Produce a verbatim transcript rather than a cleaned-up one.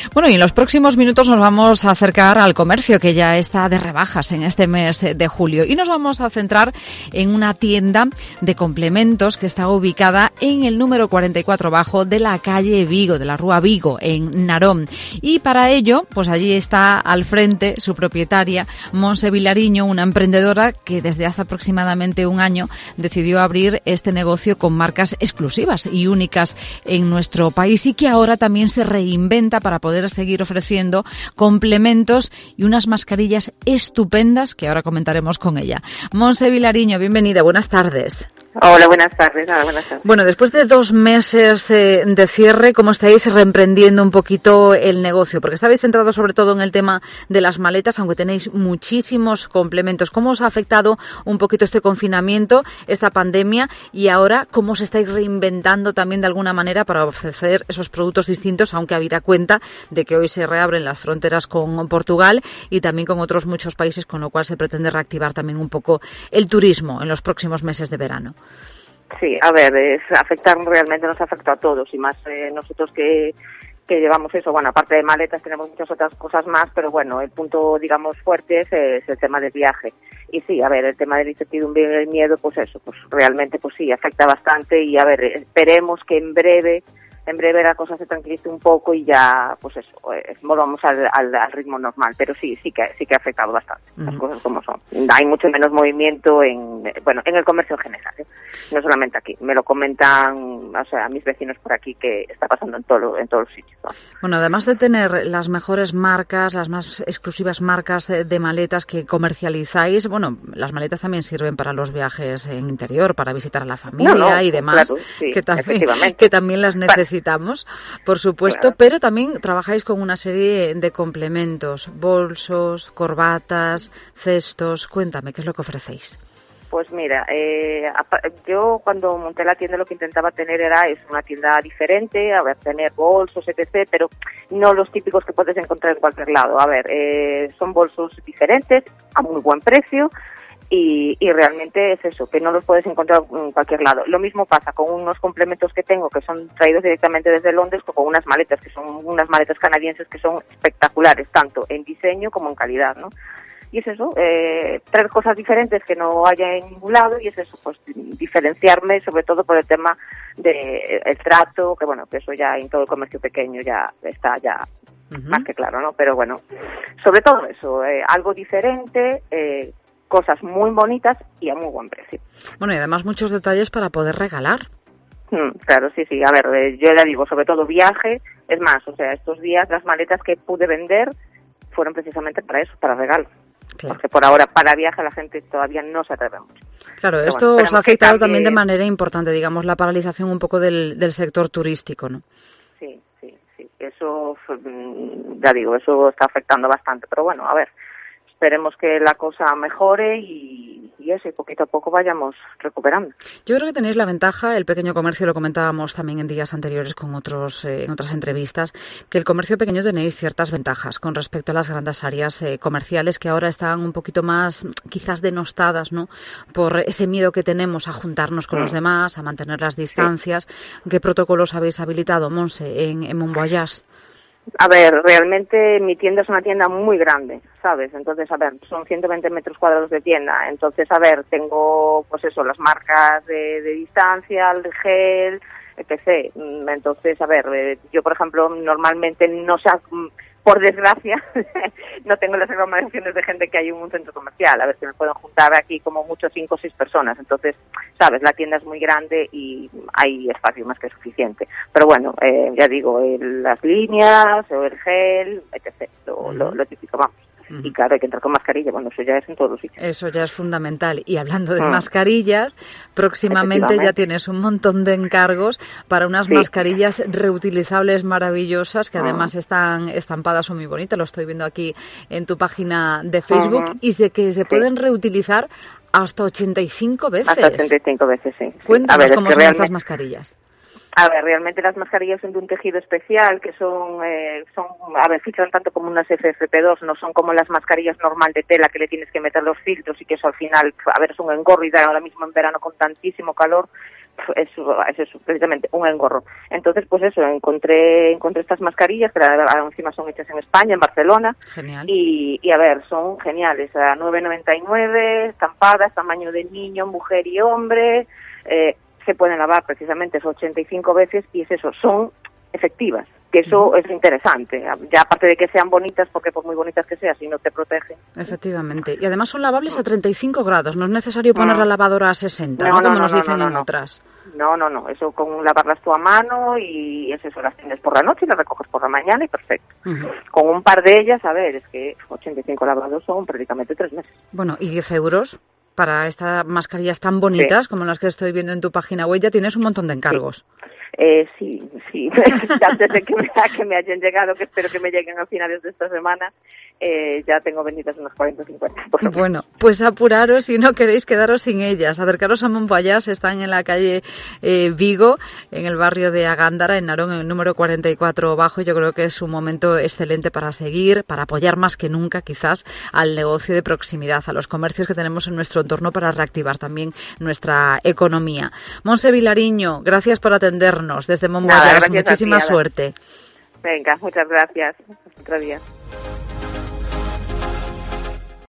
Bueno, y en los próximos minutos nos vamos a acercar al comercio, que ya está de rebajas en este mes de julio. Y nos vamos a centrar en una tienda de complementos que está ubicada en el número cuarenta y cuatro bajo de la calle Vigo, de la Rúa Vigo, en Narón. Y para ello, pues allí está al frente su propietaria, Montse Vilariño, una emprendedora que desde hace aproximadamente un año decidió abrir este negocio con marcas exclusivas y únicas en nuestro país y que ahora también se reinventa para poder seguir ofreciendo complementos y unas mascarillas estupendas que ahora comentaremos con ella. Montse Vilariño, bienvenida, buenas tardes. Hola, buenas tardes. Nada, buenas tardes. Bueno, después de dos meses eh, de cierre, ¿cómo estáis reemprendiendo un poquito el negocio? Porque estabais centrados sobre todo en el tema de las maletas, aunque tenéis muchísimos complementos. ¿Cómo os ha afectado un poquito este confinamiento, esta pandemia? Y ahora, ¿cómo os estáis reinventando también de alguna manera para ofrecer esos productos distintos, aunque habida cuenta de que hoy se reabren las fronteras con Portugal y también con otros muchos países, con lo cual se pretende reactivar también un poco el turismo en los próximos meses de verano? Sí, a ver, es afectar realmente nos afecta a todos y más eh, nosotros que, que llevamos eso. Bueno, aparte de maletas tenemos muchas otras cosas más, pero bueno, el punto, digamos, fuerte es, es el tema del viaje. Y sí, a ver, el tema de la incertidumbre y el miedo, pues eso, pues realmente, pues sí, afecta bastante y a ver, esperemos que en breve, en breve la cosa se tranquilice un poco y ya, pues eso, eh, volvamos al, al, al ritmo normal. Pero sí, sí que sí que ha afectado bastante, uh-huh. Las cosas como son. Hay mucho menos movimiento en, bueno, en el comercio en general, ¿eh? No solamente aquí. Me lo comentan, o sea, mis vecinos por aquí que está pasando en todo, en todos los sitios, ¿no? Bueno, además de tener las mejores marcas, las más exclusivas marcas de maletas que comercializáis, bueno, las maletas también sirven para los viajes en interior, para visitar a la familia no, no, y demás, claro, sí, que también, que también las necesitamos. Necesitamos, por supuesto, claro. Pero también trabajáis con una serie de complementos, bolsos, corbatas, cestos. Cuéntame, ¿qué es lo que ofrecéis? Pues mira, eh, yo cuando monté la tienda lo que intentaba tener era es una tienda diferente, a ver, tener bolsos, etcétera, pero no los típicos que puedes encontrar en cualquier lado. A ver, eh, son bolsos diferentes, a muy buen precio. Y, y realmente es eso, que no los puedes encontrar en cualquier lado. Lo mismo pasa con unos complementos que tengo que son traídos directamente desde Londres, o con unas maletas, que son unas maletas canadienses que son espectaculares, tanto en diseño como en calidad, ¿no? Y es eso, eh, traer cosas diferentes que no haya en ningún lado, y es eso, pues diferenciarme, sobre todo por el tema de el trato, que bueno, que eso ya en todo el comercio pequeño ya está ya uh-huh. Más que claro, ¿no? Pero bueno, sobre todo eso, eh, algo diferente, eh, cosas muy bonitas y a muy buen precio. Bueno, y además muchos detalles para poder regalar. Mm, claro, sí, sí. A ver, eh, yo le digo, sobre todo viaje. Es más, o sea, estos días las maletas que pude vender fueron precisamente para eso, para regalo. Claro. Porque por ahora para viaje la gente todavía no se atreve mucho. Claro, pero esto bueno, os ha afectado también de manera importante, digamos, la paralización un poco del, del sector turístico, ¿no? Sí, sí, sí. Eso, ya digo, eso está afectando bastante. Pero bueno, a ver, esperemos que la cosa mejore y, y eso, y poquito a poco vayamos recuperando. Yo creo que tenéis la ventaja, el pequeño comercio, lo comentábamos también en días anteriores con otros, eh, en otras entrevistas, que el comercio pequeño tenéis ciertas ventajas con respecto a las grandes áreas eh, comerciales que ahora están un poquito más quizás denostadas, ¿no? Por ese miedo que tenemos a juntarnos con mm. los demás, a mantener las distancias. Sí. ¿Qué protocolos habéis habilitado, Montse, en, en Mon Voyage? A ver, realmente mi tienda es una tienda muy grande, ¿sabes? Entonces, a ver, son ciento veinte metros cuadrados de tienda. Entonces, a ver, tengo, pues eso, las marcas de, de distancia, el gel, etcétera. Entonces, a ver, yo, por ejemplo, normalmente no sé, por desgracia, no tengo las aglomeraciones de gente que hay en un centro comercial. A ver, que me pueden juntar aquí como mucho cinco o seis personas. Entonces, sabes, la tienda es muy grande y hay espacio más que suficiente. Pero bueno, eh, ya digo, el, las líneas, o el gel, etcétera. Lo, uh-huh. lo, lo típico, vamos. Uh-huh. Y claro, hay que entrar con mascarilla, bueno, eso ya es en todos los sitios. Eso ya es fundamental. Y hablando de uh-huh. mascarillas, próximamente ya tienes un montón de encargos para unas sí. mascarillas reutilizables maravillosas, que además uh-huh. están estampadas, son muy bonitas, lo estoy viendo aquí en tu página de Facebook, uh-huh. y sé que se pueden sí. reutilizar hasta ochenta y cinco veces. Hasta ochenta y cinco veces, sí. Cuéntanos sí. Ver, cómo son realmente... estas mascarillas. A ver, realmente las mascarillas son de un tejido especial, que son, eh, son, a ver, filtran tanto como unas F F P dos, no son como las mascarillas normal de tela que le tienes que meter los filtros y que eso al final, a ver, es un engorro y ahora mismo en verano con tantísimo calor, es, es eso, precisamente un engorro. Entonces, pues eso, encontré encontré estas mascarillas que encima son hechas en España, en Barcelona. Genial. Y, y a ver, son geniales, a nueve noventa y nueve, estampadas, tamaño de niño, mujer y hombre, eh, se pueden lavar precisamente ochenta y cinco veces y es eso, son efectivas, que eso uh-huh. es interesante, ya aparte de que sean bonitas, porque por muy bonitas que sean, si no te protegen. Efectivamente, y además son lavables a treinta y cinco grados, no es necesario poner no. la lavadora a sesenta, no, ¿no? Como no, nos no, dicen no, no, en no. otras. No, no, no, eso con lavarlas tú a mano y es eso, las tienes por la noche y las recoges por la mañana y perfecto. Uh-huh. Con un par de ellas, a ver, es que ochenta y cinco lavados son prácticamente tres meses. Bueno, ¿y diez euros? Para estas mascarillas tan bonitas sí. como las que estoy viendo en tu página web, ya tienes un montón de encargos. Sí. Eh, sí, sí, antes de que me, que me hayan llegado, que espero que me lleguen a finales de esta semana, eh, ya tengo vendidas unas cuarenta o cincuenta. Bueno, pues apuraros si no queréis quedaros sin ellas. Acercaros a Montpallás, están en la calle eh, Vigo, en el barrio de Agándara, en Narón, en el número cuarenta y cuatro bajo. Yo creo que es un momento excelente para seguir, para apoyar más que nunca quizás al negocio de proximidad, a los comercios que tenemos en nuestro entorno para reactivar también nuestra economía. Montse Vilariño, gracias por atendernos desde Montpallás. Muchísima suerte. Venga, muchas gracias. Hasta otro día.